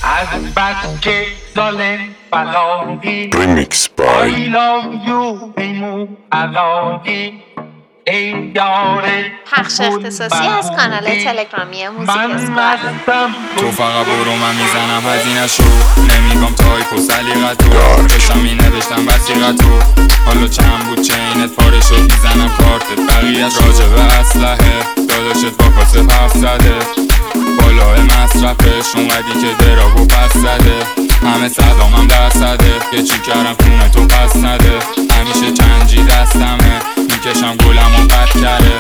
از بس که ظالم بلاهی Remix by I love you ایمو علاقی ای یاره پخش اختصاصی از کانال تلگرامی موزیک اسکواد. تو فقط برو من میزنم هزینه‌شو نمیگم تایپ و سلیقتو چشم می نوشتم وثیقتو حالا چند بود چینت پاره شد میزنم کارتت بقیه‌اش راجع به اسلحه داداشت با کاسه پف زده بالای مصرفش اونقدی که دراغو پس زده همه صدامم درصده یه چی کردم خونه تو پس نده همیشه چنجی دستمه میکشم گلمو قد کرده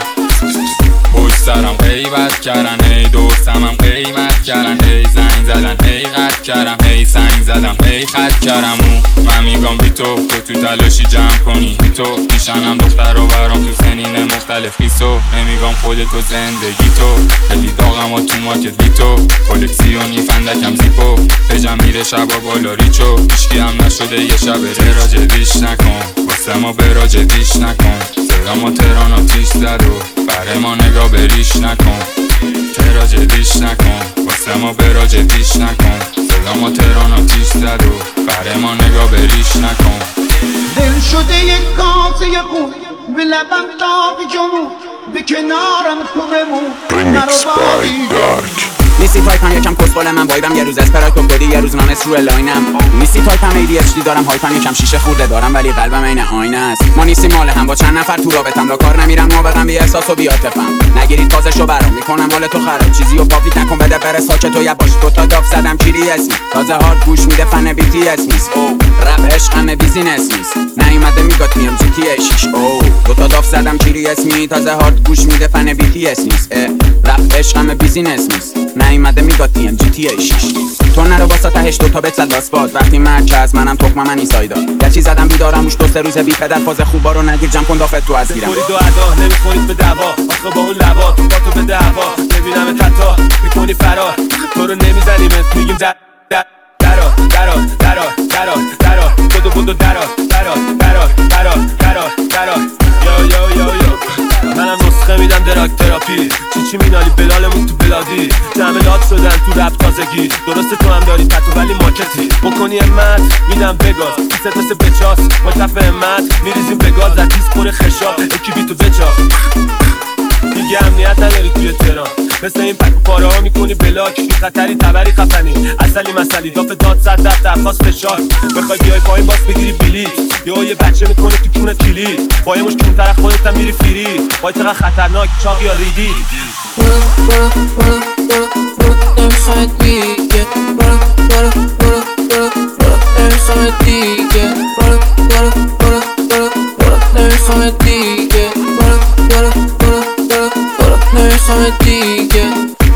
پشت سرم غیبت کردن هی دوستمم قیمت کردن هی زنگ زدن هی قد کردم هی سنگ زدم هی خط کردم من میگم بی تو تلاشی جمع کنی بی تو پیشنم دختر رو برام تو سنین مختلف خیسو نمیگم خودتو زندگی تو خیلی داغم و تو مارکت بی تو کلکسیونی فندکم زیپو بجم میره شبا بالا ریچو هیچکی هم نشده یه شب راجع دیش نکن واسه ما براج دیش نکن صدا ما تهران آتیش زد و برای ما نگاه بریش نکن تراج دیش نکن واسه ما براج دیش نکن صدا ما تهران آتیش زد و برای ما نگاه بریش نکن دل شده یک کاسه خون به لبم تاقی جمون به کنارم تو بمون Remix by Dark نیستی تایپم یکم کسبال من وایبم یه روز اسپرایت کدی یه روز نانس رو لاینم نیستی تایپم ADHD دارم هایپم یکم شیشه خورده دارم ولی قلبم عین آینه است ما نیستیم مال هم با چند نفر تو رابطم لا کار نمیرم نابغم بی احساس و بی عاطفم نگیرید فازشو برام میکنم مال تو خراب چیزی و پاپیت نکن بده بره ساکت و یواش دو تا داف زدم کیری اسمی تازه هارد گوش میده فن BTS نیست او رپ عشقم بیزینس نیست نیومده میگات میام GTA 6 او دو تا داف زدم کیری اسمی تازه هارد گوش میده فن BTS نیست رپ عشقم بیزینس نیست نیومده میگات میام GTA 6 تو نرو واسه تهش دو تا بزد لاسپاد وقتی مرکز منم تخمم من ایسایدا یه چیز زدم بیدارم روش دو سه روز بی پدر فاز خوبا رو نگیر جمع کن دافت تو از گیرم بخورید و ادا نمیخورید به دوا آخه با اون لبا با تو به دعوا ببینم تتا میکنی فرار تو رو نمیزنیمت میگیم درا بدو درا منم نسخه میدم دراگ تراپی چی مینالی بلالمون تو بلادی جملات شدن تو رپ تازگی درسته تو هم داری تتو ولی ماکتی بکنی امت میدم بگاز کیست مثل بچاس با کف امت میریزیم بگاز در تیز پر خشاب اکی بی تو بچاس دیگه امنیت نداری توی تهران مثل این پک و پاره ها میکنی بلاک بی خطری تبری خفنی اصلی مسئلی داف داد صد درخواست فشار بخوای بیای پایین باس بگیری بلیت یه بچه میکنه تو کونت کلید با یه مشکون طرف خودت هم میری فیری وای چقدر خطرناک چاق یا ریدی نمیخواد دیگه نمیخواد دیگه نمیخواد دیگه نمیخواد دیگه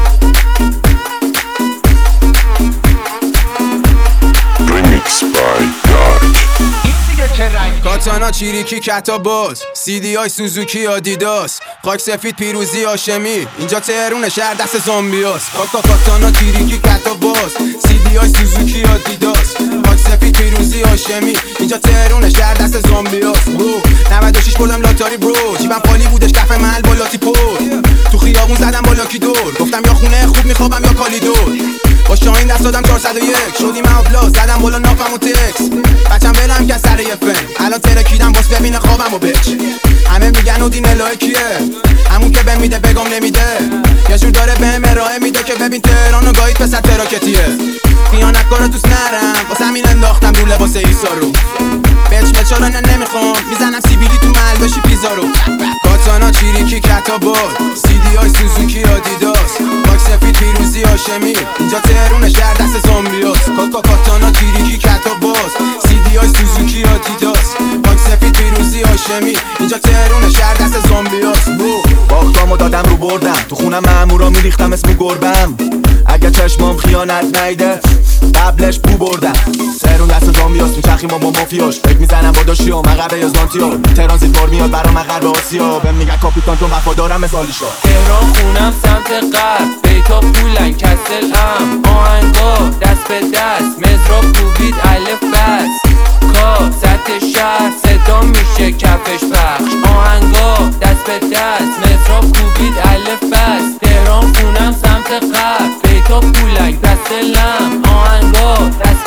Remix by Dark کاتانا چیریکی کتا باز CD های سوزوکی آدیداس خاک سفید پیروزی هاشمی اینجا تهرون شهر دست زامبیاس کاتانا چیریکی کتا باز CD های سوزوکی آدیداس خاک سفید پیروزی هاشمی اینجا تهرون شهر دست زامبیاس 96 بردم لاتاری برو جیبم خالی بودش کف محل بالا تیپور تو خیابون زدم بالا کی دور گفتم یا خونه خوب میخوابم یا کالی دور با شاهین دست دادم 401 شدیم اوبلا زدم بالا نافم و تکس بچم برم که سر یه فن الان ترکیدم باز ببینه خوابم و بچ همه میگن و دین الهی کیه همون که بهم میده بگم نمیده یه جور داره بهم ارائه میده که ببین تهران و گاهید پسر تراکتیه خیانت کارو دوست نرم واسه همین انداختم رو لباس ایسا رو بچ رو نمیخوام میزنم سیبیلی تو محل باشی پیزا رو کاتانا چیریکی کتا باد CD های سوزوکی آدیداس خاک سفید پیروزی هاشمی اینجا تهرون شهر دست زامبیاس کاتانا چیریکی کتا باز CD های سوزوکی آدیداس خاک سفید پیروزی هاشمی اینجا تهرون شهر دست زامبیاس باختامو دادم رو بردم تو خونم مامورا میریختم اسم گربم اگه چشمام خیانت نیده قبلش بو بردم سرون دست زامبیاس میچرخیم با مافیاش فکر میزنم با داشتی و مغربه یزمانتیا تهران زیدوار میاد برا مغرب آسیا بهم میگن کاپیتان تو وفادارم مثل آلیشا تهران خونم سمت غرب بیتا پولن کسل آهنگا دست به دست مزراب کوبید الف بس کا سطح شهر صدا میشه کفش پخش آهنگا دست به دست مزراب کوبید الف بس تهران خونم سمت غرب بیتا پولن کسل آهنگا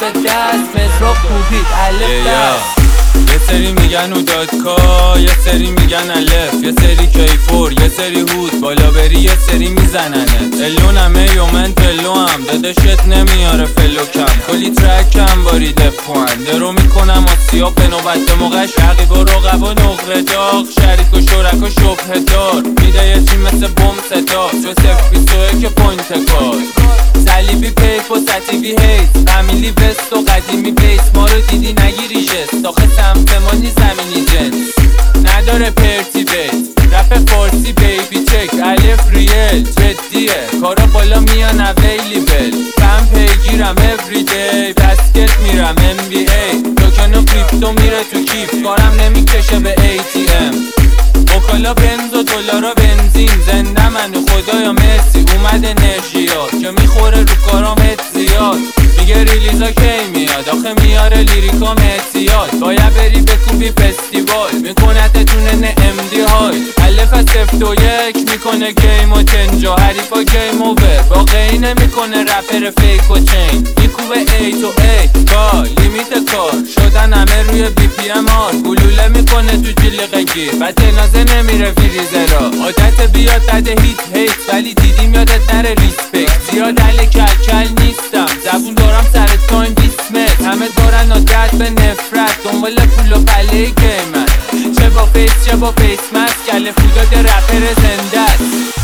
به دست مصرف کوبید الف دست. یه سری میگن اودادکا، یه سری میگن الف، یه سری کیفور، یه سری هود، بالا بری یه سری میزننه. الونمه یومن پلو هم دادشت نمیاره فلوکم، کلی ترکم باریده پوانده رو میکنم آسیا به نوبت به موقعش. رقیب و رقب و نقره داغ، شریک و شرک و شبه دار، میده یه چی مثل بوم ستا چو 021 که پوینت کار. صلیبی پیپ و ستیبی هیت، فامیلی بست و قدیمی بیس، ما رو دیدی نگیری جست، آخه سمت ما نی زمینی جنس نداره پرتی بیت. رپ فارسی بیبی چک الف ریل جدیه، کارا بالا میان اویلیبل، فهم پیگیرم everyday، بسکت میرم NBA، توکن و کریپتو میره تو کیف، کارم نمیکشه به ATM. وکالا بنز و دلارا بنزین، زنده من و خدایا مرسی اومد انرژیا که میخوره رو کارام هت زیاد. میگه ریلیزا کی میاد، آخه میاره لیریکام احتیاط، باید بری بکوبی فستیوال، میکنتتونه NMD های الف از 0-1 میکنه گیم و چنجا، حریفا گیم اوور، واقعی نمیکنه رپر فیک و چین، میکوبه A to A کار لیمیت کار شدن همه روی BPM ها، گلوله میکنه تو جلیقه گیر بعد جنازه نمیره فریزرا. عادت بیاد بعد هیت ولی دیدیم یادت نره ریسپکت، زیاد اهل کلکل نیستم، زبون دارم سر تایم 20 متر، همه دارن عادت به نفرت، دنبال پول و پله گیمن، چه با فیس چه با فیس مست، کله فوداد رپر زنده است.